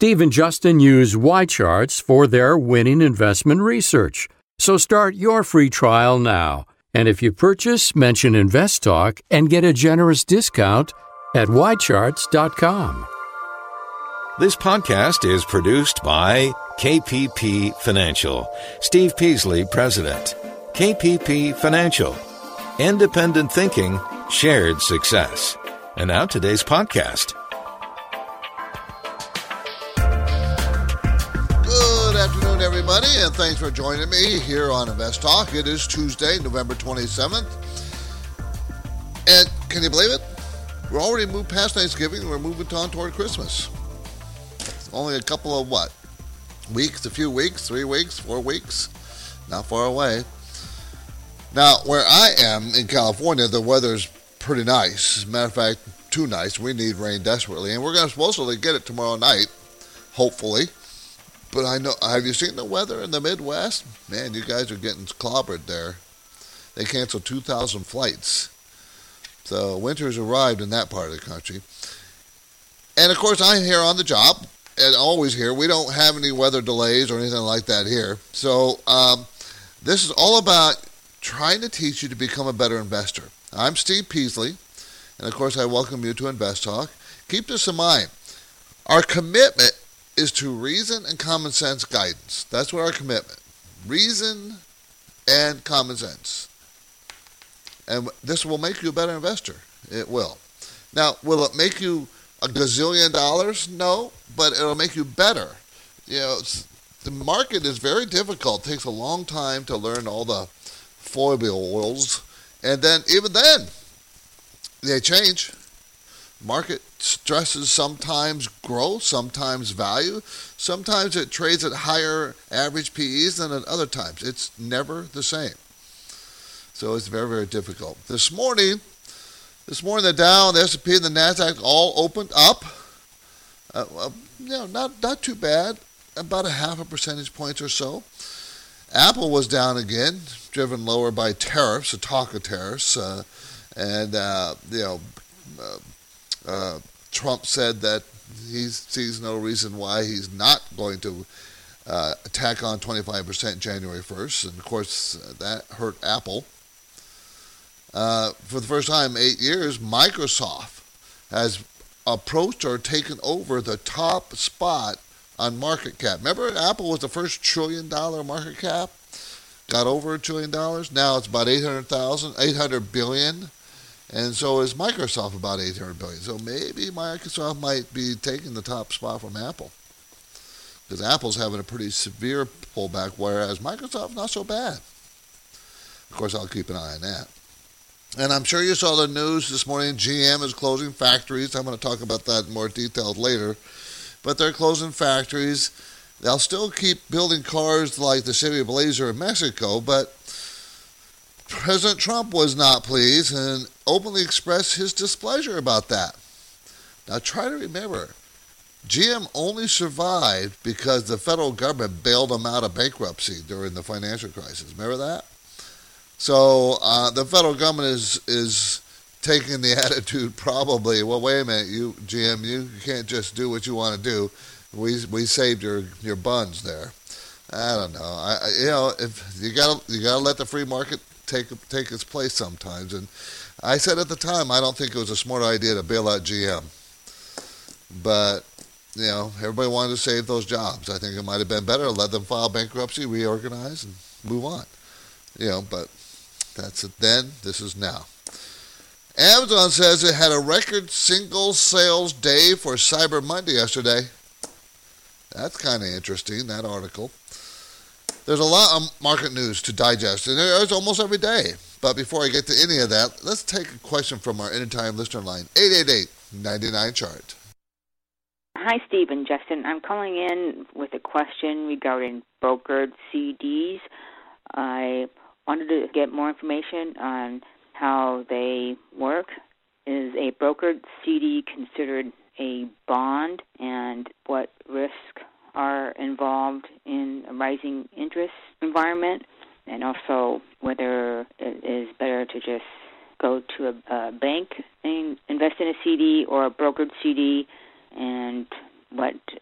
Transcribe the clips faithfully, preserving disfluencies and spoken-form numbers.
Steve and Justin use Y-Charts for their winning investment research. So start your free trial now. And if you purchase, mention InvestTalk and get a generous discount at y charts dot com. This podcast is produced by K P P Financial. Steve Peasley, President. K P P Financial. Independent thinking, shared success. And now today's podcast. Good afternoon, everybody, and thanks for joining me here on Invest Talk. It is Tuesday, November twenty-seventh. And can you believe it? We're already moved past Thanksgiving and we're moving on toward Christmas. It's only a couple of what? Weeks, a few weeks, three weeks, four weeks. Not far away. Now, where I am in California, the weather's pretty nice. As a matter of fact, too nice. We need rain desperately. And we're going to supposedly get it tomorrow night, hopefully. But I know, have you seen the weather in the Midwest? Man, you guys are getting clobbered there. They canceled two thousand flights. So winter's arrived in that part of the country. And of course, I'm here on the job, and always here. We don't have any weather delays or anything like that here. So um, this is all about trying to teach you to become a better investor. I'm Steve Peasley, and of course, I welcome you to Invest Talk. Keep this in mind. Our commitment is to reason and common sense guidance. That's what our commitment. Reason and common sense. And this will make you a better investor. It will. Now, will it make you a gazillion dollars? No, but it'll make you better. You know, the market is very difficult. It takes a long time to learn all the foibles. And then, even then, they change. Market stresses sometimes growth, sometimes value. Sometimes it trades at higher average P Es than at other times. It's never the same. So it's very, very difficult. This morning, this morning the Dow, the S and P, and the NASDAQ all opened up. Uh, well, you know, not not too bad. About a half a percentage point or so. Apple was down again, driven lower by tariffs, the talk of tariffs, uh, and uh, you know. Uh, Uh, Trump said that he sees no reason why he's not going to uh, tack on twenty-five percent January first. And, of course, uh, that hurt Apple. Uh, for the first time in eight years, Microsoft has approached or taken over the top spot on market cap. Remember, Apple was the first trillion dollar market cap? Got over a trillion dollars. Now it's about eight hundred thousand, eight hundred billion. And so is Microsoft, about eight hundred billion dollars. So maybe Microsoft might be taking the top spot from Apple. Because Apple's having a pretty severe pullback, whereas Microsoft's not so bad. Of course, I'll keep an eye on that. And I'm sure you saw the news this morning. G M is closing factories. I'm going to talk about that in more detail later. But they're closing factories. They'll still keep building cars like the Chevy Blazer in Mexico, but President Trump was not pleased and openly expressed his displeasure about that. Now try to remember, G M only survived because the federal government bailed them out of bankruptcy during the financial crisis. Remember that? So uh, the federal government is is taking the attitude probably, well, wait a minute, you G M, you can't just do what you want to do. We we saved your, your buns there. I don't know. I, I you know if you gotta you gotta let the free market take take its place sometimes. And I said at the time, I don't think it was a smart idea to bail out G M. But, you know, everybody wanted to save those jobs. I think it might have been better to let them file bankruptcy, reorganize, and move on. You know, but that's it then. This is now. Amazon says it had a record single sales day for Cyber Monday yesterday. That's kind of interesting, that article. There's a lot of market news to digest, and there's almost every day. But before I get to any of that, let's take a question from our anytime listener line, eight eight eight, nine nine, chart. Hi, Steve and Justin. I'm calling in with a question regarding brokered C Ds. I wanted to get more information on how they work. Is a brokered C D considered a bond, and what risks are involved in a rising interest environment, and also whether it is better to just go to a, a bank and invest in a C D or a brokered C D, and what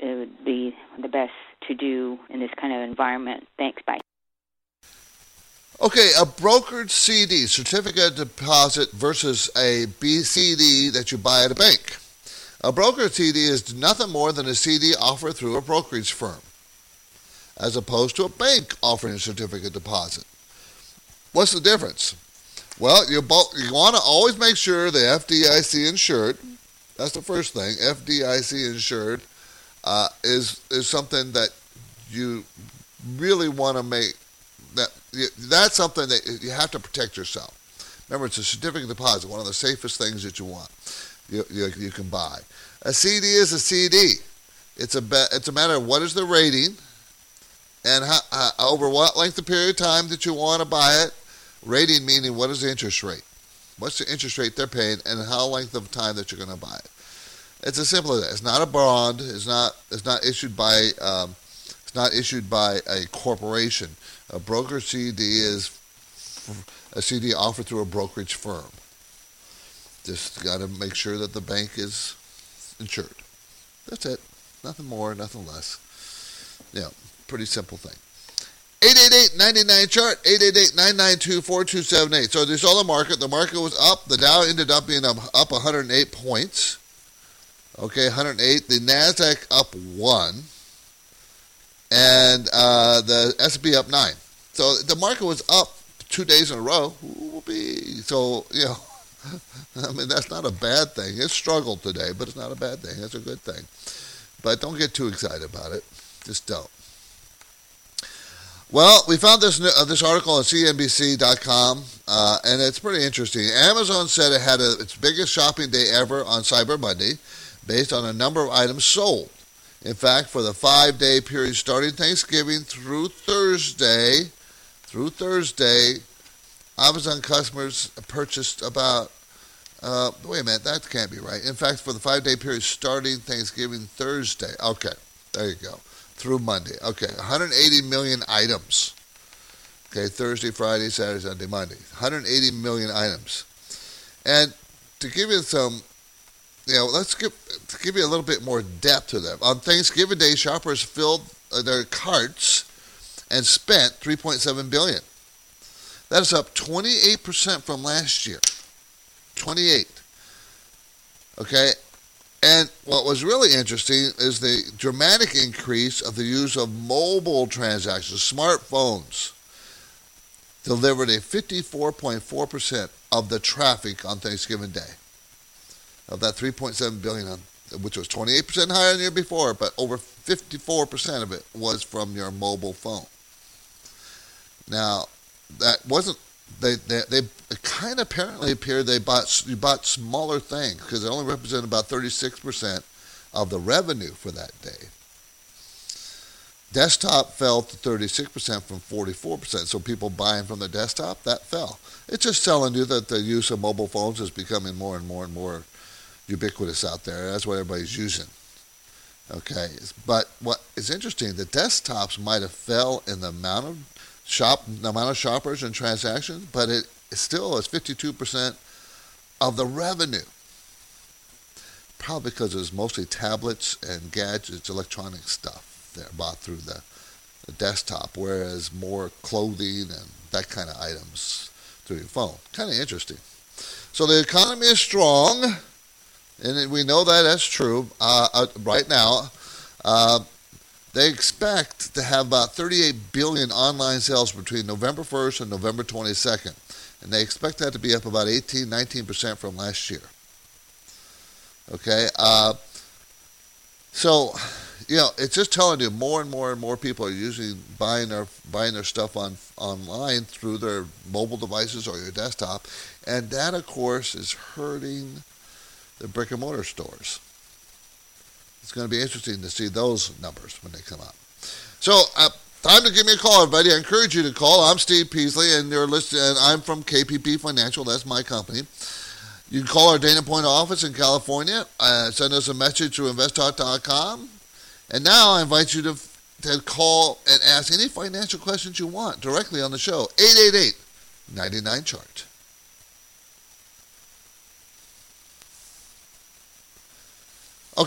it would be the best to do in this kind of environment. Thanks. Bye. Okay, a brokered C D, certificate deposit, versus a B C D that you buy at a bank. A brokered C D is nothing more than a C D offered through a brokerage firm, as opposed to a bank offering a certificate deposit. What's the difference? Well, you both, you want to always make sure the F D I C insured. That's the first thing. F D I C insured uh, is is something that you really want to make. That that's something that you have to protect yourself. Remember, it's a certificate deposit, one of the safest things that you want. You, you, you can buy. A C D is a C D. It's a be, it's a matter of what is the rating, and how, uh, over what length of period of time that you want to buy it. Rating meaning what is the interest rate? What's the interest rate they're paying, and how length of time that you're going to buy it. It's as simple as that. It's not a bond. It's not. It's not issued by. Um, it's not issued by a corporation. A broker C D is a C D offered through a brokerage firm. Just got to make sure that the bank is insured. That's it. Nothing more, nothing less. Yeah, pretty simple thing. eight eight eight, nine nine, C H A R T, eight eight eight, nine nine two, four two seven eight. So there's all the market. The market was up. The Dow ended up being up, up one hundred eight points. Okay, one hundred eight. The NASDAQ up one. And uh, the S and P up nine. So the market was up two days in a row. Whoopee. So, you know, I mean, that's not a bad thing. It struggled today, but it's not a bad thing. That's a good thing. But don't get too excited about it. Just don't. Well, we found this uh, this article on C N B C dot com, uh, and it's pretty interesting. Amazon said it had a, its biggest shopping day ever on Cyber Monday, based on a number of items sold. In fact, for the five-day period starting Thanksgiving through Thursday, through Thursday, Amazon customers purchased about, uh, wait a minute, that can't be right. In fact, for the five-day period starting Thanksgiving Thursday, okay, there you go, through Monday. Okay, one hundred eighty million items. Okay, Thursday, Friday, Saturday, Sunday, Monday. one hundred eighty million items. And to give you some, you know, let's give, to give you a little bit more depth to them. On Thanksgiving Day, shoppers filled their carts and spent three point seven billion dollars. That is up twenty-eight percent from last year. twenty-eight. Okay? And what was really interesting is the dramatic increase of the use of mobile transactions. Smartphones delivered a fifty-four point four percent of the traffic on Thanksgiving Day. Of that three point seven billion dollars, which was twenty-eight percent higher than the year before, but over fifty-four percent of it was from your mobile phone. Now, that wasn't, they they, they it kind of apparently appeared they bought, you bought smaller things, because it only represented about thirty-six percent of the revenue for that day. Desktop fell to thirty-six percent from forty-four percent, so people buying from the desktop, that fell. It's just telling you that the use of mobile phones is becoming more and more and more ubiquitous out there. That's what everybody's using. Okay, but what is interesting, the desktops might have fell in the amount of shop, the amount of shoppers and transactions, but it still is fifty-two percent of the revenue. Probably because it was mostly tablets and gadgets, electronic stuff that are bought through the, the desktop, whereas more clothing and that kind of items through your phone. Kind of interesting. So the economy is strong. And we know that that's true uh, uh, right now. Uh, they expect to have about thirty-eight billion dollars online sales between November first and November twenty-second. And they expect that to be up about eighteen, nineteen percent from last year. Okay? Uh, so, you know, it's just telling you more and more and more people are using, buying their, buying their stuff on online through their mobile devices or your desktop. And that, of course, is hurting the brick and mortar stores. It's going to be interesting to see those numbers when they come out. So, uh, time to give me a call, everybody. I encourage you to call. I'm Steve Peasley, and you're listening. And I'm from K P P Financial. That's my company. You can call our Dana Point office in California. Uh, send us a message through invest talk dot com. And now I invite you to, to call and ask any financial questions you want directly on the show. eight eight eight, nine nine, C H A R T. Okay,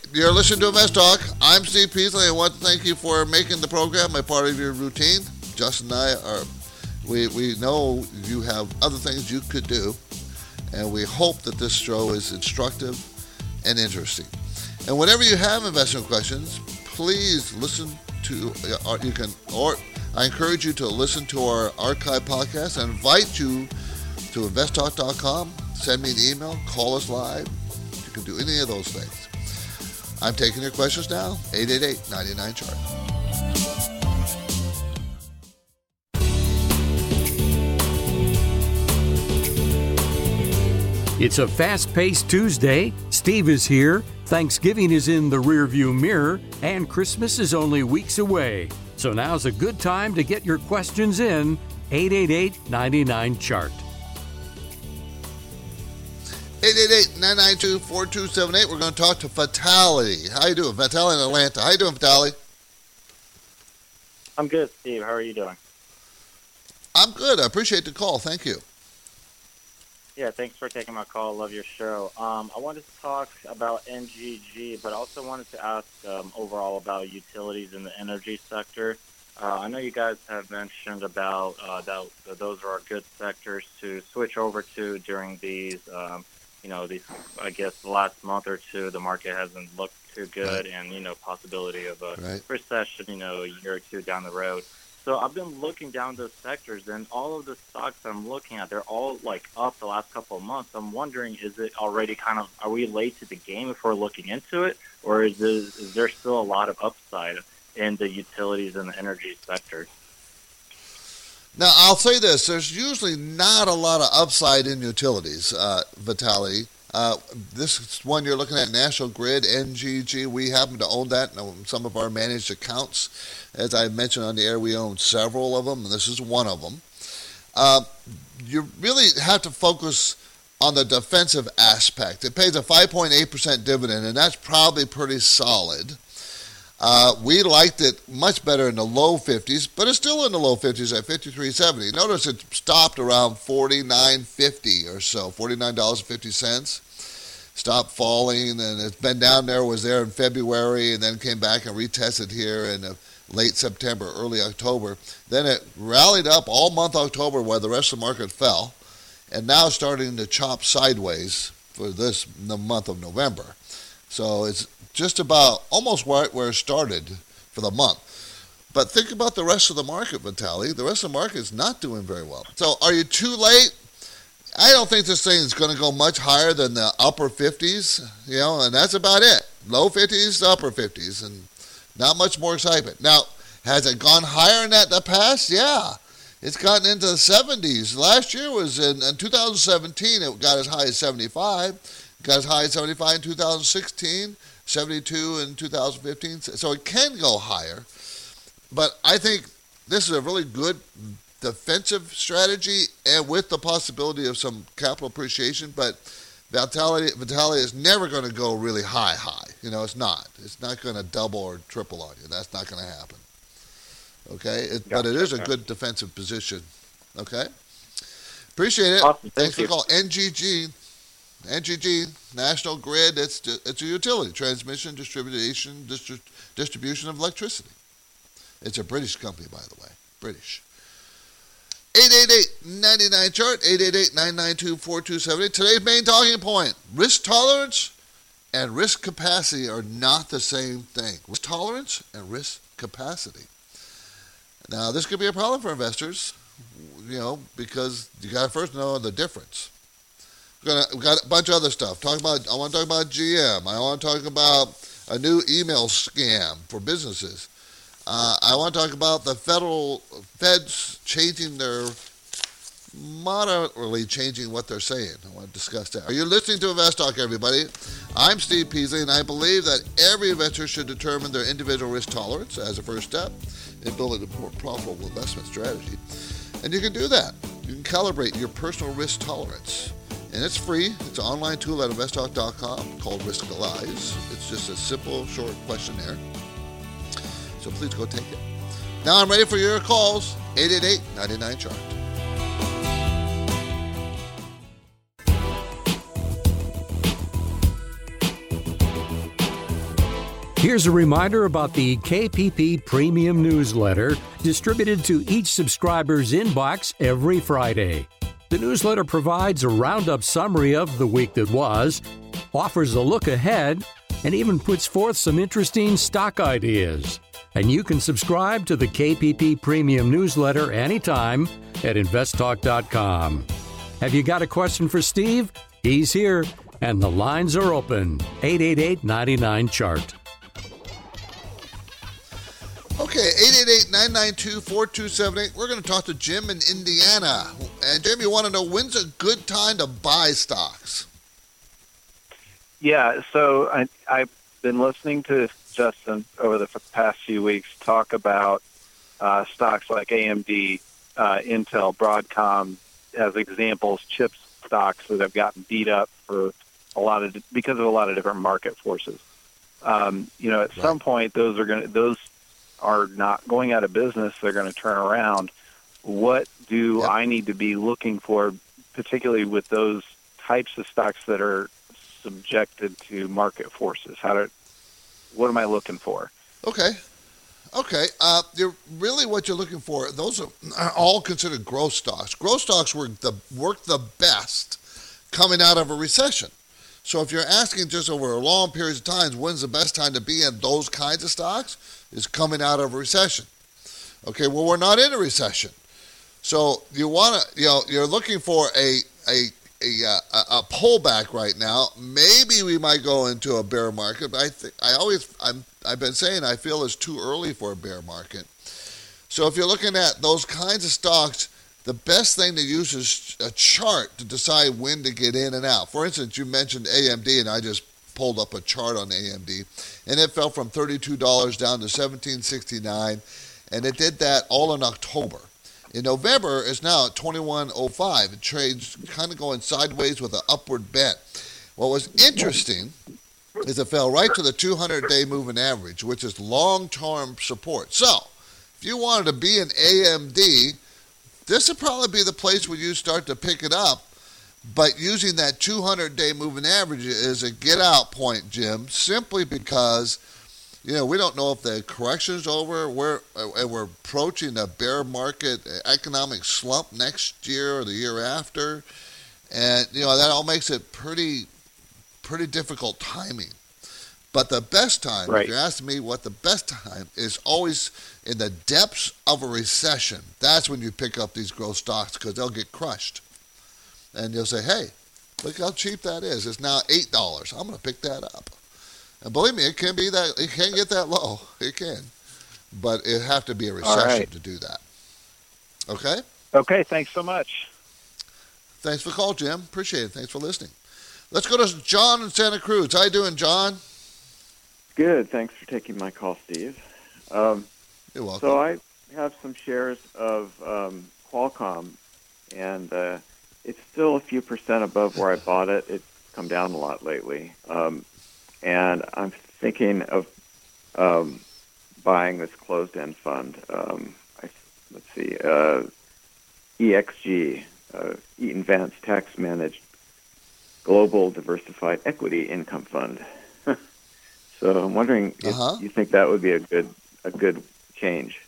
You're listening to Invest Talk. I'm Steve Peasley. I want to thank you for making the program a part of your routine. Justin and I are, we, we know you have other things you could do, and we hope that this show is instructive and interesting. And whenever you have investment questions, please listen to, uh, you can, or I encourage you to listen to our archive podcast. I invite you to invest talk dot com, send me an email, call us live. You can do any of those things. I'm taking your questions now, eight eight eight, nine nine, chart. It's a fast-paced Tuesday. Steve is here. Thanksgiving is in the rearview mirror, and Christmas is only weeks away. So now's a good time to get your questions in. eight eight eight, nine nine, chart. eight eight eight, nine nine two, four two seven eight. We're going to talk to Vitaly. How you doing? Vitaly in Atlanta. How you doing, Vitaly? I'm good, Steve. How are you doing? I'm good. I appreciate the call. Thank you. Yeah, thanks for taking my call. Love your show. Um, I wanted to talk about N G G, but also wanted to ask um, overall about utilities in the energy sector. Uh, I know you guys have mentioned about uh, that, that those are good sectors to switch over to during these, um, you know, these. I guess the last month or two, the market hasn't looked too good, right. and you know, possibility of a right. recession, you know, a year or two down the road. So I've been looking down those sectors, and all of the stocks I'm looking at, they're all like up the last couple of months. I'm wondering, is it already kind of, are we late to the game if we're looking into it, or is, this, is there still a lot of upside in the utilities and the energy sector? Now, I'll say this. There's usually not a lot of upside in utilities, uh, Vitaly. Uh, this one you're looking at, National Grid, N G G, we happen to own that in some of our managed accounts. As I mentioned on the air, we own several of them, and this is one of them. Uh, you really have to focus on the defensive aspect. It pays a five point eight percent dividend, and that's probably pretty solid. Uh, we liked it much better in the low fifties, but it's still in the low fifties at fifty-three seventy. Notice it stopped around forty-nine fifty or so, forty-nine dollars and fifty cents. Stopped falling, and it's been down there, was there in February, and then came back and retested here in uh, late September, early October. Then it rallied up all month October where the rest of the market fell, and now starting to chop sideways for this the month of November. So it's just about almost right where it started for the month. But think about the rest of the market, Vitaly. The rest of the market is not doing very well. So are you too late? I don't think this thing is going to go much higher than the upper fifties, you know, and that's about it. Low fifties to upper fifties, and not much more excitement. Now, has it gone higher in that the past? Yeah. It's gotten into the seventies. Last year was in, in two thousand seventeen, it got as high as seventy-five. Got as high as seventy-five in two thousand sixteen, seventy-two in two thousand fifteen. So it can go higher. But I think this is a really good defensive strategy, and with the possibility of some capital appreciation. But Vitaly, Vitaly is never going to go really high, high. You know, it's not. It's not going to double or triple on you. That's not going to happen. Okay? It, yeah, but it is a good defensive position. Okay? Appreciate it. Awesome. Thanks Thank for the you. call. N G G. N G G, National Grid, it's it's a utility, transmission, distribution, distri- distribution of electricity. It's a British company, by the way, British. eight eight eight, nine nine, chart, eight eight eight, nine nine two, four two seven eight. Today's main talking point, risk tolerance and risk capacity are not the same thing. Risk tolerance and risk capacity. Now, this could be a problem for investors, you know, because you got to first know the difference. We're gonna, we've got a bunch of other stuff. Talk about. I want to talk about G M. I want to talk about a new email scam for businesses. Uh, I want to talk about the federal feds changing their, moderately changing what they're saying. I want to discuss that. Are you listening to Invest Talk, everybody? I'm Steve Peasley, and I believe that every investor should determine their individual risk tolerance as a first step in building a more profitable investment strategy. And you can do that. You can calibrate your personal risk tolerance. And it's free. It's an online tool at invest talk dot com called Riskalyze. It's just a simple, short questionnaire. So please go take it. Now I'm ready for your calls. eight eight eight, nine nine, chart. Here's a reminder about the K P P Premium Newsletter distributed to each subscriber's inbox every Friday. The newsletter provides a roundup summary of the week that was, offers a look ahead, and even puts forth some interesting stock ideas. And you can subscribe to the K P P Premium Newsletter anytime at invest talk dot com. Have you got a question for Steve? He's here, and the lines are open. eight eight eight, nine nine, C H A R T. Okay, eight eight eight, nine nine two, four two seven eight. We're going to talk to Jim in Indiana. And Jim, you want to know when's a good time to buy stocks? Yeah, so I, I've been listening to Justin over the past few weeks talk about uh, stocks like A M D, uh, Intel, Broadcom as examples, chip stocks that have gotten beat up for a lot of because of a lot of different market forces. Um, you know, at right. some point, those are going to those are not going out of business. They're going to turn around. What do yep. I need to be looking for, particularly with those types of stocks that are subjected to market forces? How do, what am I looking for? Okay. Okay. Uh, you're really what you're looking for. Those are all considered growth stocks. Growth stocks work the, work the best coming out of a recession. So if you're asking just over a long period of time, when's the best time to be in those kinds of stocks, is coming out of a recession. Okay, well, we're not in a recession. So you want to, you know, you're looking for a, a, a, a, a pullback right now. Maybe we might go into a bear market, but I think, I always, I'm, I've been saying I feel it's too early for a bear market. So if you're looking at those kinds of stocks, the best thing to use is a chart to decide when to get in and out. For instance, you mentioned A M D, and I just pulled up a chart on A M D, and it fell from thirty-two dollars down to seventeen sixty-nine, and it did that all in October. In November, it's now at twenty-one oh five. It trades kind of going sideways with an upward bent. What was interesting is it fell right to the two hundred day moving average, which is long-term support. So, if you wanted to be in A M D, this would probably be the place where you start to pick it up. But using that two hundred day moving average is a get-out point, Jim, simply because, you know, we don't know if the correction's over. We're, we're approaching a bear market economic slump next year or the year after. And, you know, that all makes it pretty pretty difficult timing. But the best time, right. if you're asking me what the best time is, always in the depths of a recession. That's when you pick up these growth stocks because they'll get crushed. And you'll say, hey, look how cheap that is. It's now eight dollars. I'm going to pick that up. And believe me, it can be that, it can get that low. It can. But it have to be a recession right. to do that. Okay? Okay, thanks so much. Thanks for the call, Jim. Appreciate it. Thanks for listening. Let's go to John in Santa Cruz. How you doing, John? Good. Thanks for taking my call, Steve. Um, You're welcome. So I have some shares of um, Qualcomm, and uh, it's still a few percent above where I bought it. It's come down a lot lately. Um, and I'm thinking of um, buying this closed-end fund. Um, I, let's see, uh, E X G, uh, Eaton Vance Tax Managed Global Diversified Equity Income Fund. So I'm wondering if uh-huh. you think that would be a good a good change.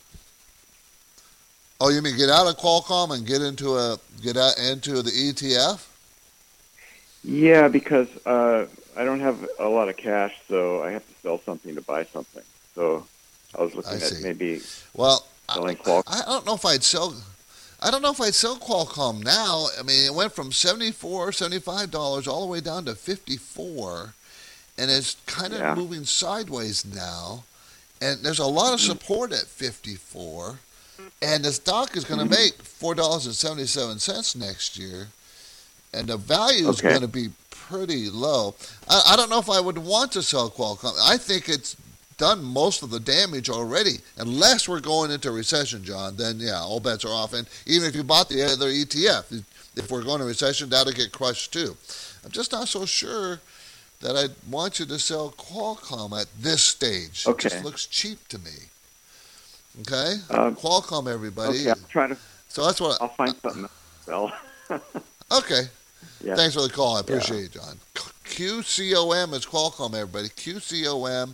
Oh, you mean get out of Qualcomm and get into a get out into the E T F? Yeah, because uh, I don't have a lot of cash, so I have to sell something to buy something. So I was looking I at maybe well, selling Qualcomm. I, I don't know if I'd sell. I don't know if I'd sell Qualcomm now. I mean, it went from seventy-four dollars, seventy-five dollars all the way down to fifty-four dollars, and it's kind of yeah. moving sideways now. And there's a lot of support at fifty-four dollars, and the stock is going to make four dollars and seventy-seven cents next year, and the value is okay. going to be pretty low. I, I don't know if I would want to sell Qualcomm. I think it's done most of the damage already. Unless we're going into recession, John, then yeah, all bets are off. And even if you bought the other E T F, if we're going to recession, that'll get crushed too. I'm just not so sure that I'd want you to sell Qualcomm at this stage. Okay. It just looks cheap to me. Okay? Um, Qualcomm, everybody. Okay, I'll try to. So that's what I'll find I, something. Well. okay. Yeah. Thanks for the call. I appreciate yeah. it, John. Q C O M is Qualcomm, everybody. Q C O M.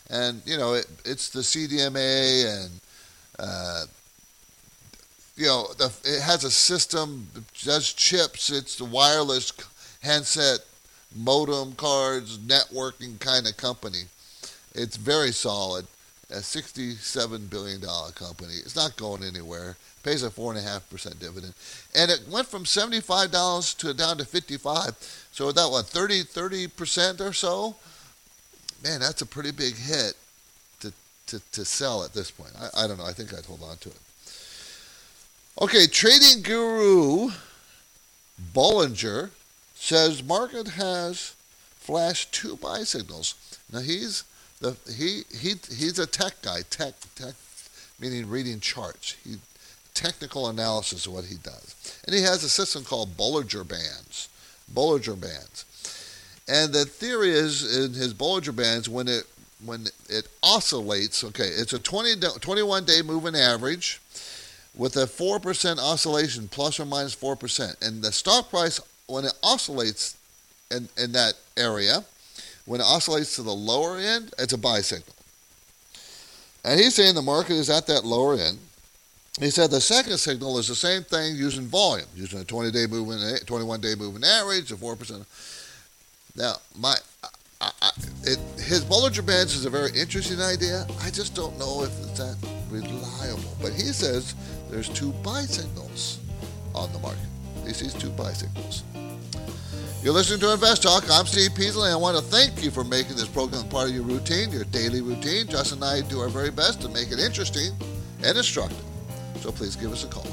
And, you know, it, it's the C D M A and, uh, you know, the, it has a system, does chips, it's the wireless handset, modem cards, networking kind of company. It's very solid. A sixty-seven billion dollars company. It's not going anywhere. Pays a four point five percent dividend. And it went from seventy-five dollars to down to fifty-five dollars. So that, what, thirty percent or so? Man, that's a pretty big hit to, to, to sell at this point. I, I don't know. I think I'd hold on to it. Okay, trading guru Bollinger says market has flashed two buy signals. Now, he's the he he he's a tech guy, tech tech meaning reading charts. He technical analysis is what he does, and he has a system called Bollinger Bands. Bollinger Bands, and the theory is in his Bollinger Bands when it when it oscillates. Okay, it's a twenty, twenty-one day moving average with a four percent oscillation, plus or minus four percent, and the stock price when it oscillates in in that area. When it oscillates to the lower end, it's a buy signal. And he's saying the market is at that lower end. He said the second signal is the same thing using volume, using a twenty-day moving, twenty-one day moving average, a four percent. Now, my, I, I, it, his Bollinger Bands is a very interesting idea. I just don't know if it's that reliable. But he says there's two buy signals on the market. He sees two buy signals. You're listening to Invest Talk. I'm Steve Peasley. I want to thank you for making this program part of your routine, your daily routine. Justin and I do our very best to make it interesting and instructive. So please give us a call.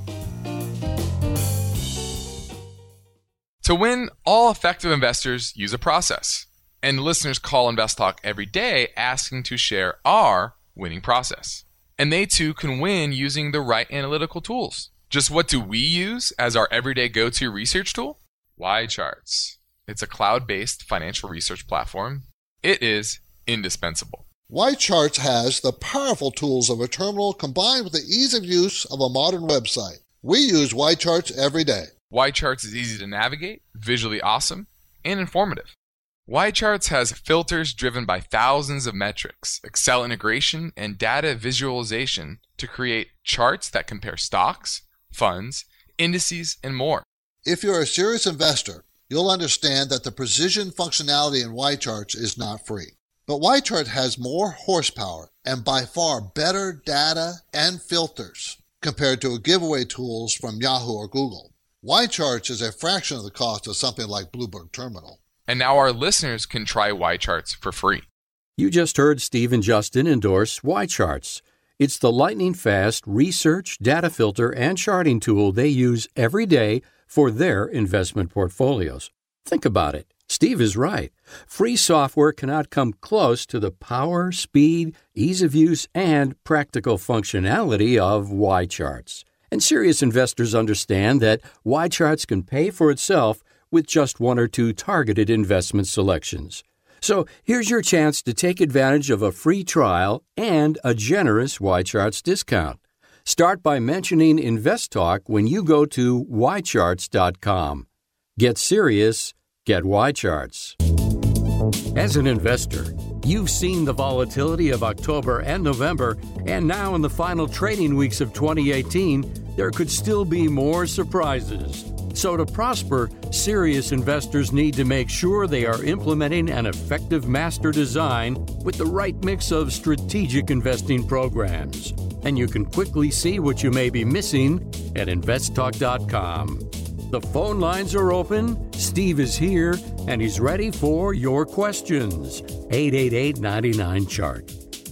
To win, all effective investors use a process. And listeners call Invest Talk every day asking to share our winning process. And they too can win using the right analytical tools. Just what do we use as our everyday go-to research tool? Y-Charts. It's a cloud-based financial research platform. It is indispensable. Y-Charts has the powerful tools of a terminal combined with the ease of use of a modern website. We use Y-Charts every day. Y-Charts is easy to navigate, visually awesome, and informative. Y-Charts has filters driven by thousands of metrics, Excel integration, and data visualization to create charts that compare stocks, funds, indices, and more. If you're a serious investor, you'll understand that the precision functionality in Y-Charts is not free. But Y-Chart has more horsepower and by far better data and filters compared to giveaway tools from Yahoo or Google. Y-Charts is a fraction of the cost of something like Bloomberg Terminal. And now our listeners can try Y-Charts for free. You just heard Steve and Justin endorse Y-Charts. It's the lightning-fast research, data filter, and charting tool they use every day for their investment portfolios. Think about it. Steve is right. Free software cannot come close to the power, speed, ease of use, and practical functionality of Y-Charts. And serious investors understand that Y-Charts can pay for itself with just one or two targeted investment selections. So here's your chance to take advantage of a free trial and a generous Y-Charts discount. Start by mentioning Invest Talk when you go to Y charts dot com. Get serious, get Y-Charts. As an investor, you've seen the volatility of October and November, and now in the final trading weeks of twenty eighteen, there could still be more surprises. So to prosper, serious investors need to make sure they are implementing an effective master design with the right mix of strategic investing programs. And you can quickly see what you may be missing at invest talk dot com. The phone lines are open, Steve is here, and he's ready for your questions. eight eight eight, nine nine, chart.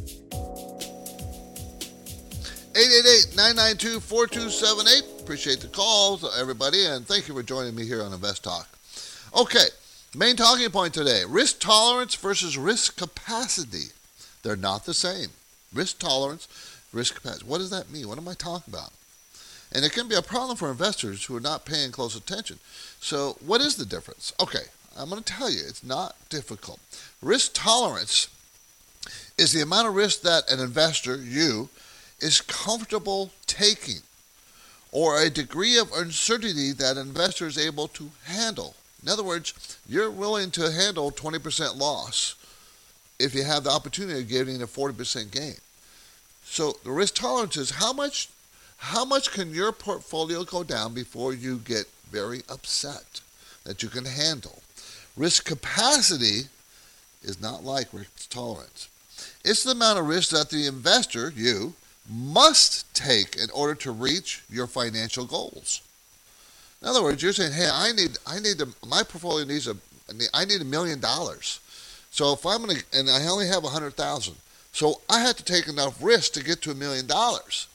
eight eight eight, nine nine two, four two seven eight. Appreciate the calls, everybody, and thank you for joining me here on Invest Talk. Okay, main talking point today, risk tolerance versus risk capacity. They're not the same. Risk tolerance, risk capacity. What does that mean? What am I talking about? And it can be a problem for investors who are not paying close attention. So what is the difference? Okay, I'm going to tell you, it's not difficult. Risk tolerance is the amount of risk that an investor, you, is comfortable taking, or a degree of uncertainty that an investor is able to handle. In other words, you're willing to handle twenty percent loss if you have the opportunity of getting a forty percent gain. So the risk tolerance is how much, how much can your portfolio go down before you get very upset that you can handle. Risk capacity is not like risk tolerance. It's the amount of risk that the investor, you, must take in order to reach your financial goals. In other words, you're saying, hey, I need, I need to, my portfolio needs a, I need a million dollars. So if I'm going to, and I only have a hundred thousand, so I have to take enough risk to get to a million dollars.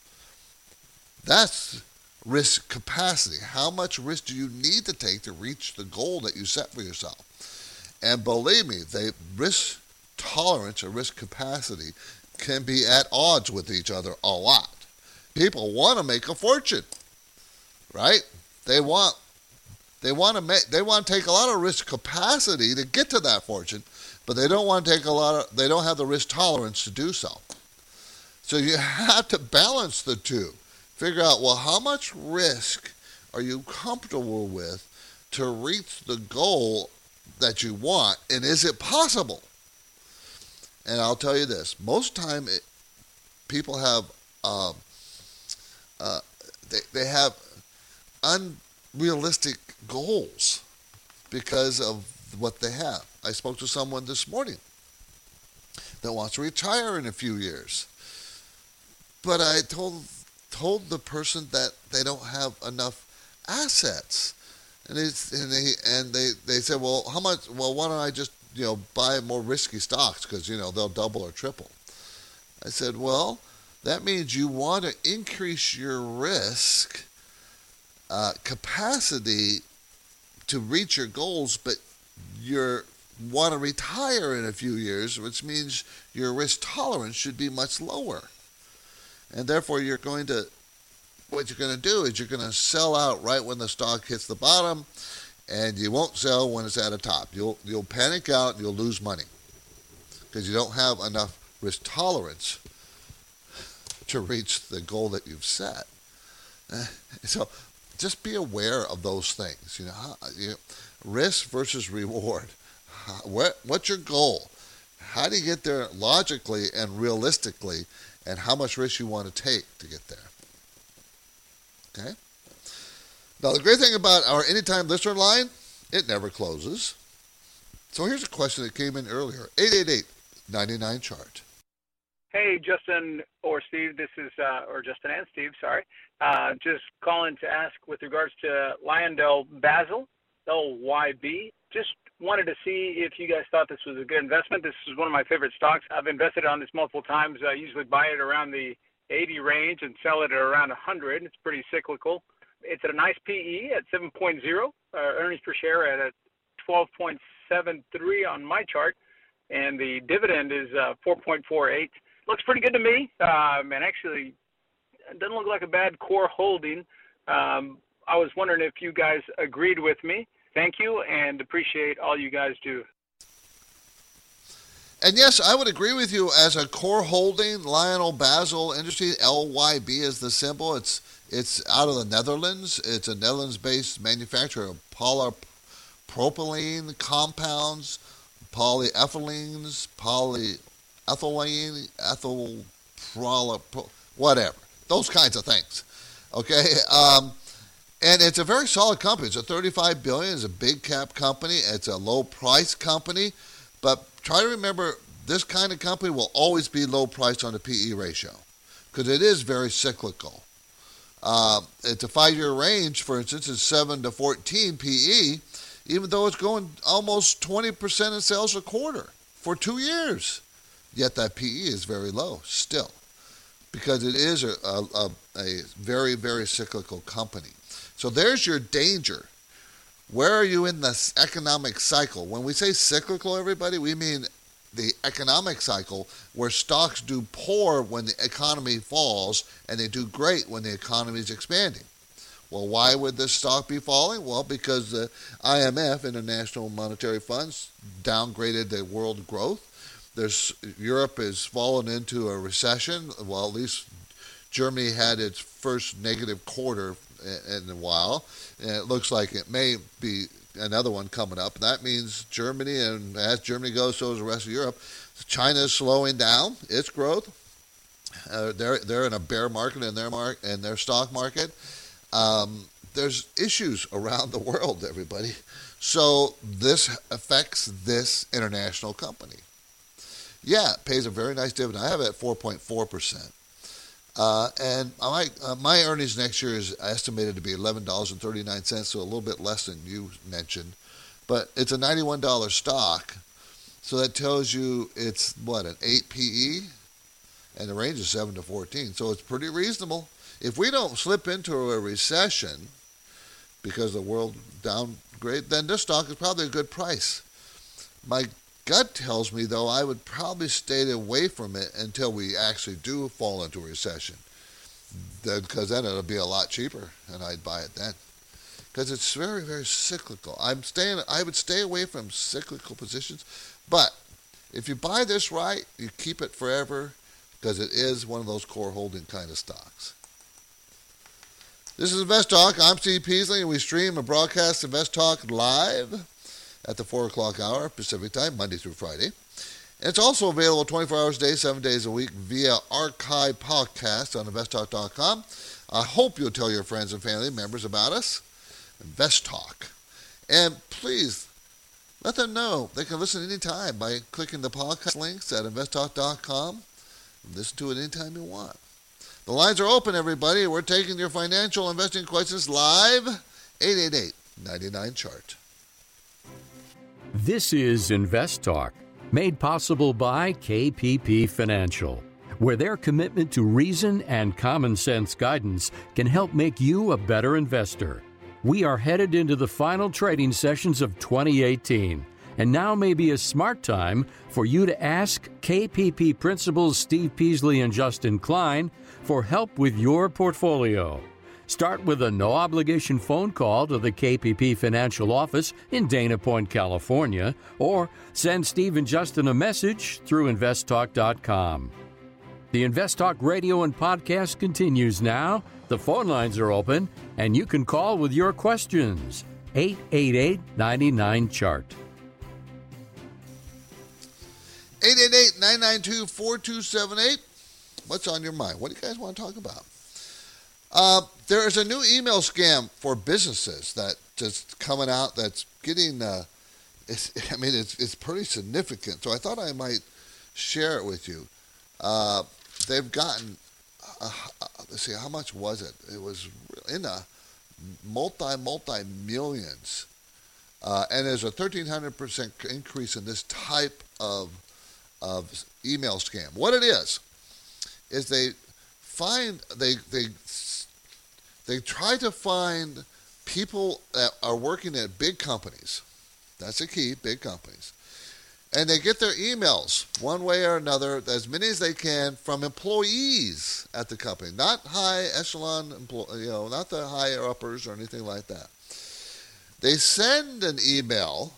That's risk capacity. How much risk do you need to take to reach the goal that you set for yourself? And believe me, the risk tolerance or risk capacity can be at odds with each other a lot. People want to make a fortune, right? They want they want to make they want to take a lot of risk capacity to get to that fortune, but they don't want to take a lot of they don't have the risk tolerance to do so. So you have to balance the two. Figure out, well, how much risk are you comfortable with to reach the goal that you want, and is it possible? And I'll tell you this: most time, it, people have uh, uh, they they have unrealistic goals because of what they have. I spoke to someone this morning that wants to retire in a few years, but I told. told the person that they don't have enough assets. And, it's, and, they, and they, they said, well, how much, well, why don't I just, you know, buy more risky stocks because, you know, they'll double or triple. I said, well, that means you want to increase your risk uh, capacity to reach your goals, but you want to retire in a few years, which means your risk tolerance should be much lower. And therefore, you're going to, what you're going to do is you're going to sell out right when the stock hits the bottom, and you won't sell when it's at a top. You'll you'll panic out and you'll lose money because you don't have enough risk tolerance to reach the goal that you've set. So just be aware of those things. You know, how, you, risk versus reward. How, what what's your goal? How do you get there logically and realistically? And how much risk you want to take to get there. Okay? Now, the great thing about our Anytime Listener line, it never closes. So here's a question that came in earlier. eight eight eight, nine nine, chart. Hey, Justin or Steve. This is, uh, or Justin and Steve, sorry. Uh, just calling to ask with regards to LyondellBasell, L Y B. Just wanted to see if you guys thought this was a good investment. This is one of my favorite stocks. I've invested on this multiple times. I usually buy it around the eighty range and sell it at around one hundred. It's pretty cyclical. It's at a nice P E at seven point oh, uh, earnings per share at a twelve point seven three on my chart, and the dividend is uh, four point four eight. Looks pretty good to me, um, and actually it doesn't look like a bad core holding. Um, I was wondering if you guys agreed with me. Thank you, and appreciate all you guys do. And yes, I would agree with you. As a core holding, LyondellBasell Industries, L Y B is the symbol. It's it's out of the Netherlands. It's a Netherlands-based manufacturer of polypropylene compounds, polyethylenes, polyethylene, ethyl, whatever. Those kinds of things. Okay? Um, And it's a very solid company. It's a thirty-five billion dollars. It's a big cap company. It's a low price company. But try to remember, this kind of company will always be low price on the P E ratio because it is very cyclical. Uh, it's a five-year range, for instance, is seven to fourteen P E, even though it's going almost twenty percent in sales a quarter for two years. Yet that P E is very low still because it is a, a, a very, very cyclical company. So there's your danger. Where are you in this economic cycle? When we say cyclical, everybody, we mean the economic cycle where stocks do poor when the economy falls and they do great when the economy is expanding. Well, why would this stock be falling? Well, because the I M F, International Monetary Funds, downgraded the world growth. There's Europe has fallen into a recession. Well, at least Germany had its first negative quarter in a while, and it looks like it may be another one coming up. That means Germany, and as Germany goes, so is the rest of Europe. China is slowing down its growth. Uh, they're they're in a bear market in their mark in their stock market. Um, there's issues around the world, everybody. So this affects this international company. Yeah, it pays a very nice dividend. I have it at four point four percent. Uh, and my, uh, my earnings next year is estimated to be eleven dollars and thirty-nine cents, so a little bit less than you mentioned. But it's a ninety-one dollars stock, so that tells you it's, what, an eight P E? And the range is seven to fourteen, so it's pretty reasonable. If we don't slip into a recession because the world downgrade, then this stock is probably a good price. My gut tells me, though, I would probably stay away from it until we actually do fall into a recession, because then, then it'll be a lot cheaper, and I'd buy it then. Because it's very, very cyclical. I'm staying. I would stay away from cyclical positions, but if you buy this right, you keep it forever, because it is one of those core holding kind of stocks. This is Invest Talk. I'm Steve Peasley, and we stream and broadcast Invest Talk live at the four o'clock hour Pacific Time, Monday through Friday. And it's also available twenty-four hours a day, seven days a week via archive podcast on invest talk dot com. I hope you'll tell your friends and family members about us, Invest Talk. And please let them know they can listen anytime by clicking the podcast links at invest talk dot com. Listen to it anytime you want. The lines are open, everybody. We're taking your financial investing questions live. eight eight eight, nine nine, chart. This is Invest Talk, made possible by K P P Financial, where their commitment to reason and common sense guidance can help make you a better investor. We are headed into the final trading sessions of twenty eighteen, and now may be a smart time for you to ask K P P principals Steve Peasley and Justin Klein for help with your portfolio. Start with a no-obligation phone call to the K P P Financial office in Dana Point, California, or send Steve and Justin a message through invest talk dot com. The Invest Talk radio and podcast continues now. The phone lines are open, and you can call with your questions. eight eight eight, nine nine, chart. eight eight eight, nine nine two, four two seven eight. What's on your mind? What do you guys want to talk about? Uh, there is a new email scam for businesses that just coming out that's getting, uh, it's, I mean, it's it's pretty significant. So I thought I might share it with you. Uh, they've gotten, uh, uh, let's see, how much was it? It was in the multi, multi-millions. Uh, and there's a thirteen hundred percent increase in this type of, of email scam. What it is, is they find, they they They try to find people that are working at big companies. That's the key, big companies. And they get their emails one way or another, as many as they can, from employees at the company. Not high echelon, you know, not the higher uppers or anything like that. They send an email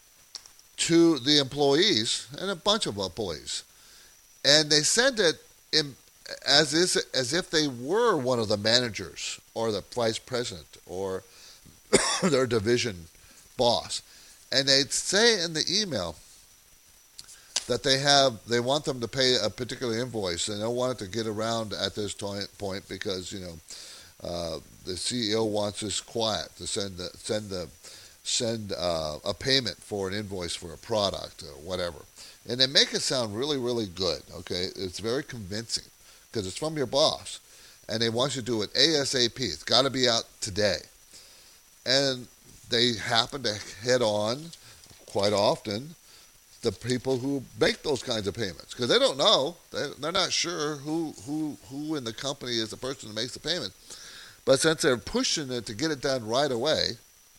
to the employees, and a bunch of employees. And they send it in As is, as if they were one of the managers or the vice president or their division boss. And they'd say in the email that they have, they want them to pay a particular invoice, and they don't want it to get around at this point because, you know, uh, the C E O wants us quiet to send the, send the, send uh, a payment for an invoice for a product or whatever. And they make it sound really, really good, okay? It's very convincing, because it's from your boss, and they want you to do it ASAP. It's got to be out today. And they happen to head on, quite often, the people who make those kinds of payments, because they don't know. They're not sure who, who, who in the company is the person who makes the payment. But since they're pushing it to get it done right away,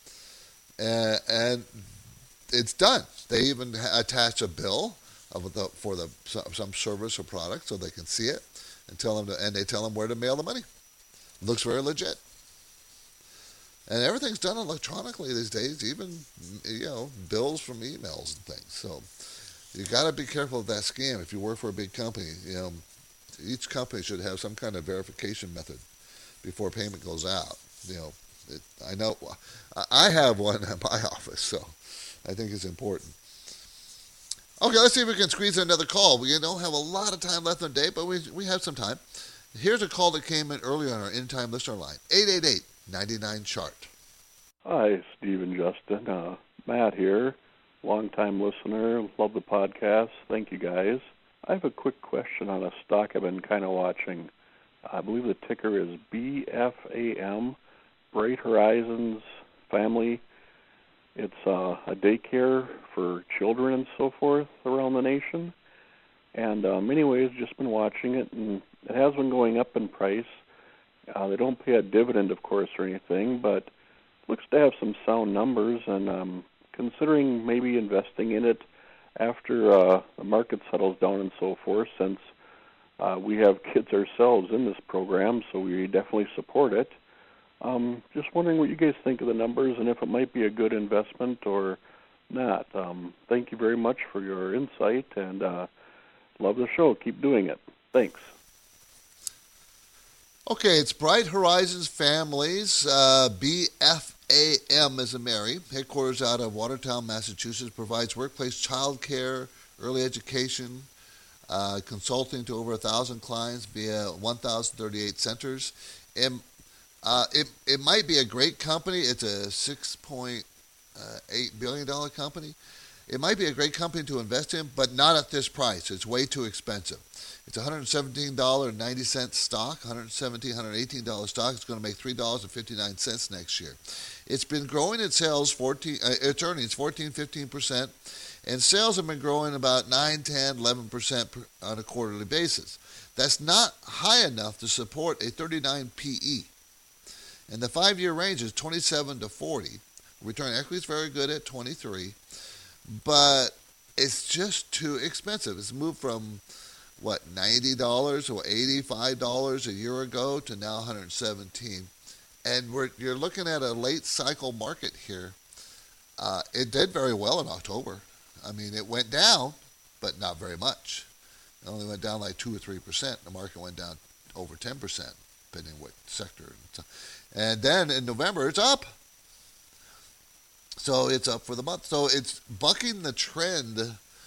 uh, and it's done. They even attach a bill of the, for the some service or product so they can see it. And tell them to, and they tell them where to mail the money. It looks very legit. And everything's done electronically these days, even, you know, bills from emails and things. So you got to be careful of that scam. If you work for a big company, you know, each company should have some kind of verification method before payment goes out. You know, It, I know I have one at my office, so I think it's important. Okay, let's see if we can squeeze in another call. We don't have a lot of time left on the day, but we we have some time. Here's a call that came in earlier on our in-time listener line, eight eight eight, nine nine, chart. Hi, Steve and Justin. Uh, Matt here, long-time listener, love the podcast. Thank you, guys. I have a quick question on a stock I've been kind of watching. I believe the ticker is B F A M, Bright Horizons Family. It's uh, a daycare for children and so forth around the nation. And um, anyways, just been watching it, and it has been going up in price. Uh, they don't pay a dividend, of course, or anything, but it looks to have some sound numbers, and um, considering maybe investing in it after uh, the market settles down and so forth, since uh, we have kids ourselves in this program, so we definitely support it. Um, just wondering what you guys think of the numbers and if it might be a good investment or not. Um, thank you very much for your insight, and uh, love the show. Keep doing it. Thanks. Okay, it's Bright Horizons Families, uh, B F A M as in Mary, headquarters out of Watertown, Massachusetts, provides workplace child care, early education, uh, consulting to over one thousand clients via one thousand thirty-eight centers. And, uh, it, it might be a great company. It's a six point eight billion dollars company. It might be a great company to invest in, but not at this price. It's way too expensive. It's one hundred seventeen dollars and ninety cents stock, one hundred seventeen dollars, one hundred eighteen dollars stock. It's going to make three dollars and fifty-nine cents next year. It's been growing its sales, fourteen, uh, its earnings fourteen, fifteen percent, and sales have been growing about nine, ten, eleven percent per, on a quarterly basis. That's not high enough to support a thirty-nine P E. And the five-year range is twenty-seven to forty. Return on equity is very good at twenty-three, but it's just too expensive. It's moved from, what, ninety dollars or eighty-five dollars a year ago to now one hundred seventeen dollars. And we're, you're looking at a late cycle market here. Uh, it did very well in October. I mean, it went down, but not very much. It only went down like two or three percent. The market went down over ten percent, depending on what sector. And then in November, it's up. So it's up for the month. So it's bucking the trend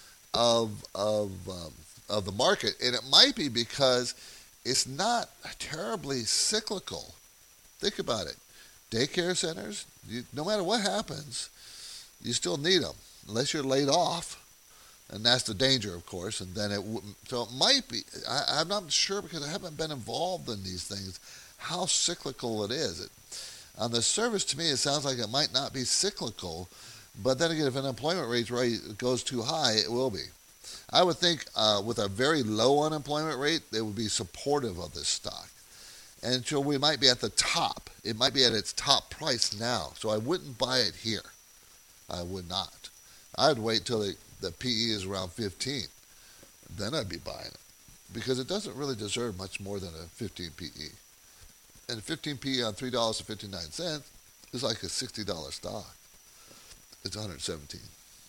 of of um, of the market, and it might be because it's not terribly cyclical. Think about it. Daycare centers, you, no matter what happens, you still need them unless you're laid off, and that's the danger, of course. And then it wouldn't. So it might be. I, I'm not sure because I haven't been involved in these things. How cyclical it is. It, on the surface, to me, it sounds like it might not be cyclical, but then again, if unemployment rate rate goes too high, it will be. I would think uh, with a very low unemployment rate, they would be supportive of this stock. And so we might be at the top. It might be at its top price now, so I wouldn't buy it here. I would not. I'd wait till the, the P E is around fifteen. Then I'd be buying it because it doesn't really deserve much more than a fifteen P E. And fifteen P E on three dollars and fifty-nine cents is like a sixty dollars stock. It's one hundred seventeen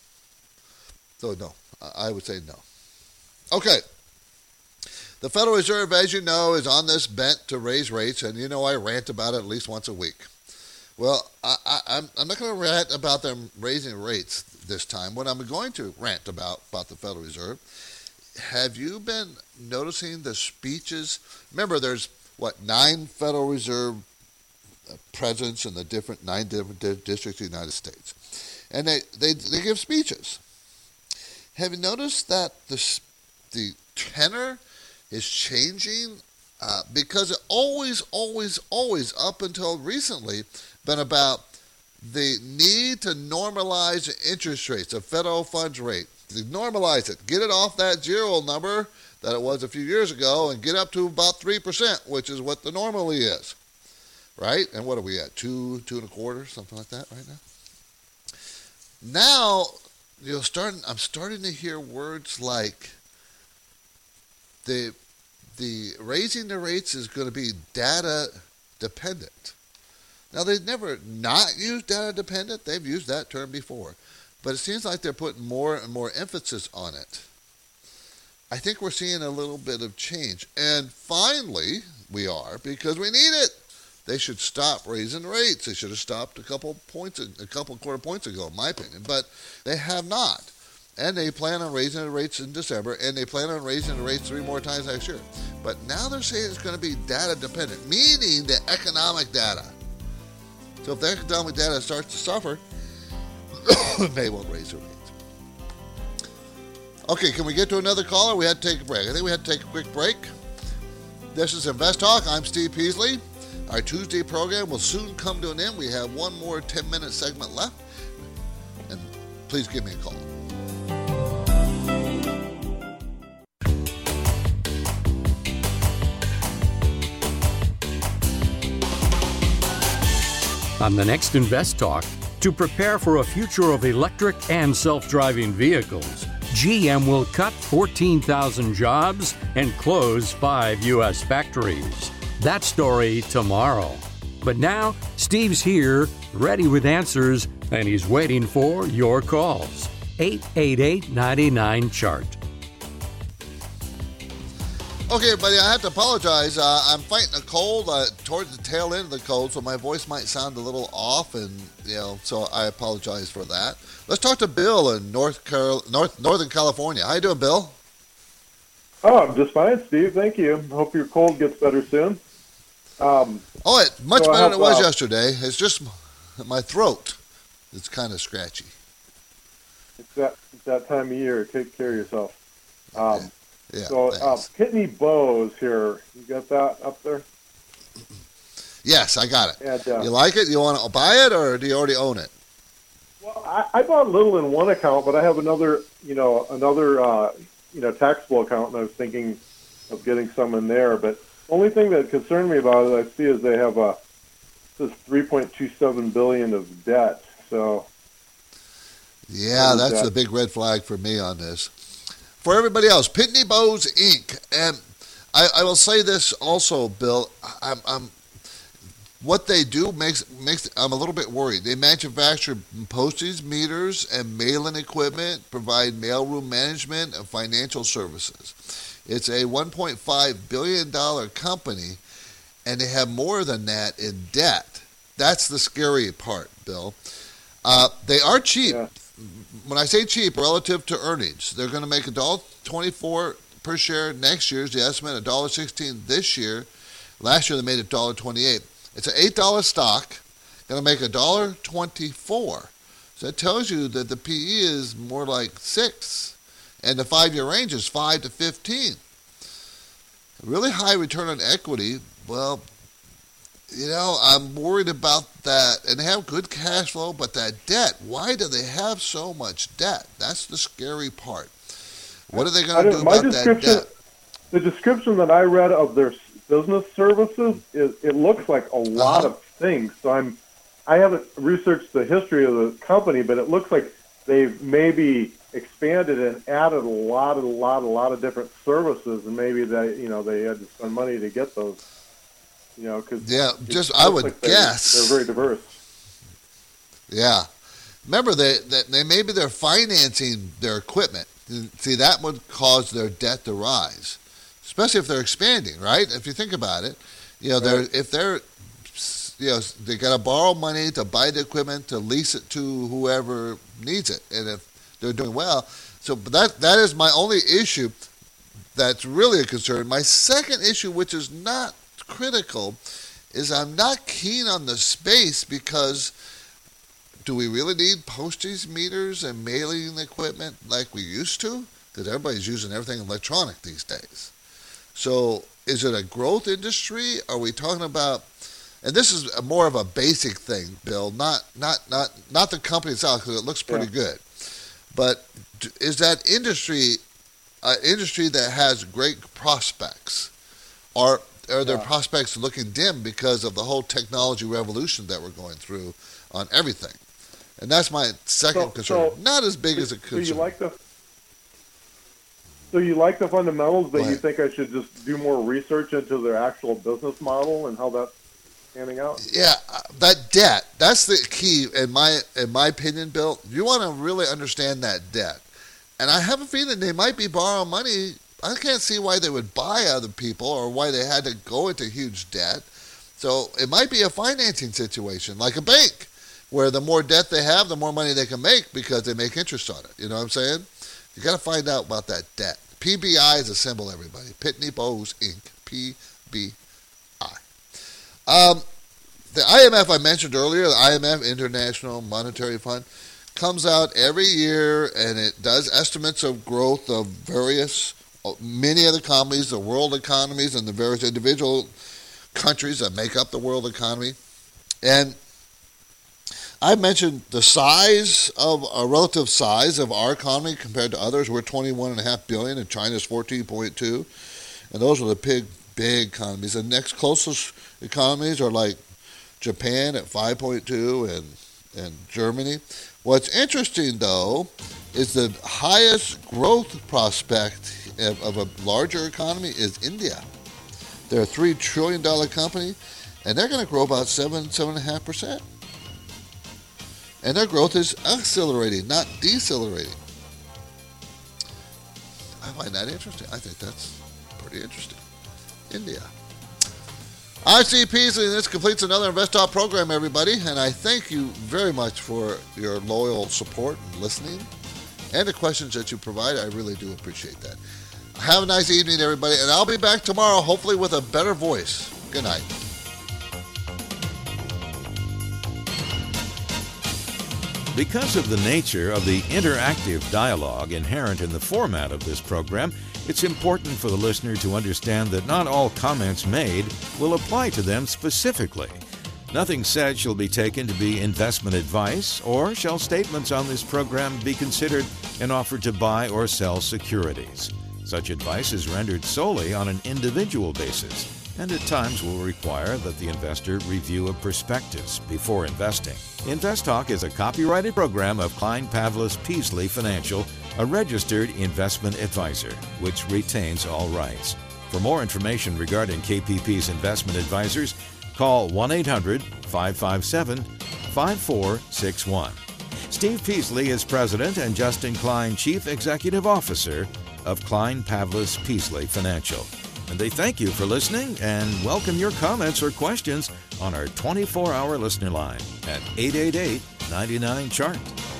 dollars. So no, I would say no. Okay. The Federal Reserve, as you know, is on this bent to raise rates, and you know I rant about it at least once a week. Well, I, I, I'm, I'm not going to rant about them raising rates this time. What I'm going to rant about, about the Federal Reserve, have you been noticing the speeches? Remember, there's what, nine Federal Reserve presidents in the different nine different di- districts of the United States, and they, they they give speeches. Have you noticed that the the tenor is changing? Uh, because it always, always, always, up until recently, been about the need to normalize interest rates, the federal funds rate. To normalize it, get it off that zero number that it was a few years ago and get up to about three percent, which is what the normally is, right? And what are we at, two, two and a quarter, something like that right now? Now, you know, starting, I'm starting to hear words like the the raising the rates is going to be data dependent. Now, they've never not used data dependent. They've used that term before. But it seems like they're putting more and more emphasis on it. I think we're seeing a little bit of change. And finally, we are, because we need it. they should stop raising rates. They should have stopped a couple points, a couple quarter points ago, in my opinion. But they have not. And they plan on raising the rates in December, and they plan on raising the rates three more times next year. But now they're saying it's going to be data dependent, meaning the economic data. So if the economic data starts to suffer, they won't raise the rates. Okay, can we get to another caller? We had to take a break. I think we had to take a quick break. This is Invest Talk. I'm Steve Peasley. Our Tuesday program will soon come to an end. We have one more ten-minute segment left. And please give me a call. On the next Invest Talk, to prepare for a future of electric and self-driving vehicles, G M will cut fourteen thousand jobs and close five U S factories. That story tomorrow. But now, Steve's here, ready with answers, and he's waiting for your calls. eight eight eight, nine nine, C H A R T. Okay, buddy, I have to apologize. Uh, I'm fighting a cold uh, towards the tail end of the cold, so my voice might sound a little off, and you know, so I apologize for that. Let's talk to Bill in North Carol- North Northern California. How you doing, Bill? Oh, I'm just fine, Steve. Thank you. Hope your cold gets better soon. Um, oh, it's much so better have, than it was uh, yesterday. It's just my throat. It's kind of scratchy. It's that, it's that time of year. Take care of yourself. Um, yeah. Yeah, so, uh, Pitney Bowes here. You got that up there? Yes, I got it. And, uh, you like it? You want to buy it, or do you already own it? Well, I, I bought a little in one account, but I have another, you know, another, uh, you know, taxable account, and I was thinking of getting some in there. But the only thing that concerned me about it, I see, is they have a this three point two seven billion dollars of debt. So, yeah, that's that? the big red flag for me on this. For everybody else, Pitney Bowes Incorporated. And I, I will say this also, Bill. I'm, I'm, what they do makes makes I'm a little bit worried. They manufacture postage meters and mailing equipment, provide mailroom management and financial services. It's a one point five billion dollars company, and they have more than that in debt. That's the scary part, Bill. Uh, they are cheap. Yeah. When I say cheap, relative to earnings, they're going to make one dollar twenty-four per share next year. Is the estimate one dollar sixteen this year. Last year they made it one dollar twenty-eight. It's an eight dollar stock, going to make one dollar twenty-four. So that tells you that the P E is more like six, and the five-year range is five to fifteen. Really high return on equity. Well, you know, I'm worried about that. And they have good cash flow, but that debt, why do they have so much debt? That's the scary part. What are they going to do about that debt? The description that I read of their business services, is, it looks like a lot uh-huh. of things. So I'm, I haven't researched the history of the company, but it looks like they've maybe expanded and added a lot, a lot, a lot of different services, and maybe they, you know, they had to spend money to get those. You know, because yeah, just I would like they, guess they're very diverse. Yeah, remember they that they maybe they're financing their equipment. See, that would cause their debt to rise, especially if they're expanding. Right? If you think about it, you know, they're if they're you know they got to borrow money to buy the equipment to lease it to whoever needs it, and if they're doing well, so that that is my only issue. That's really a concern. My second issue, which is not critical, is I'm not keen on the space because do we really need postage meters and mailing equipment like we used to? Because everybody's using everything electronic these days. So is it a growth industry? Are we talking about, and this is a more of a basic thing, Bill, not not not not the company itself, because it looks pretty yeah. good, but is that industry an industry that has great prospects? Or are their yeah. prospects looking dim because of the whole technology revolution that we're going through on everything? And that's my second so, concern. So, Not as big so, as a concern. So you like the so you like the fundamentals, but you think I should just do more research into their actual business model and how that's panning out? Yeah, that debt, that's the key in my in my opinion, Bill. You want to really understand that debt. And I have a feeling they might be borrowing money. I can't see why they would buy other people or why they had to go into huge debt. So it might be a financing situation, like a bank, where the more debt they have, the more money they can make because they make interest on it. You know what I'm saying? You got to find out about that debt. P B I is a symbol, everybody. Pitney Bowes Incorporated. P B I. Um, the I M F I mentioned earlier, the I M F, International Monetary Fund, comes out every year and it does estimates of growth of various, many of the economies, the world economies, and the various individual countries that make up the world economy. And I mentioned the size of a relative size of our economy compared to others. We're twenty-one point five billion dollars and China's fourteen point two. And those are the big, big economies. The next closest economies are like Japan at five point two and, and Germany. What's interesting, though, is the highest growth prospect of, of a larger economy is India. They're a three trillion dollars company, and they're going to grow about seven, seven point five percent. And their growth is accelerating, not decelerating. I find that interesting. I think that's pretty interesting. India. I'm Steve Peasley, and this completes another Invest Talk program, everybody. And I thank you very much for your loyal support and listening and the questions that you provide. I really do appreciate that. Have a nice evening, everybody. And I'll be back tomorrow, hopefully with a better voice. Good night. Because of the nature of the interactive dialogue inherent in the format of this program, it's important for the listener to understand that not all comments made will apply to them specifically. Nothing said shall be taken to be investment advice, or shall statements on this program be considered an offer to buy or sell securities. Such advice is rendered solely on an individual basis, and at times will require that the investor review a prospectus before investing. Invest Talk is a copyrighted program of Klein Pavlis Peasley Financial, a registered investment advisor, which retains all rights. For more information regarding K P P's investment advisors, call one eight hundred, five five seven, five four six one. Steve Peasley is president and Justin Klein, chief executive officer of Klein Pavlis Peasley Financial. And they thank you for listening and welcome your comments or questions on our twenty-four hour listener line at eight eight eight, nine nine, C H A R T.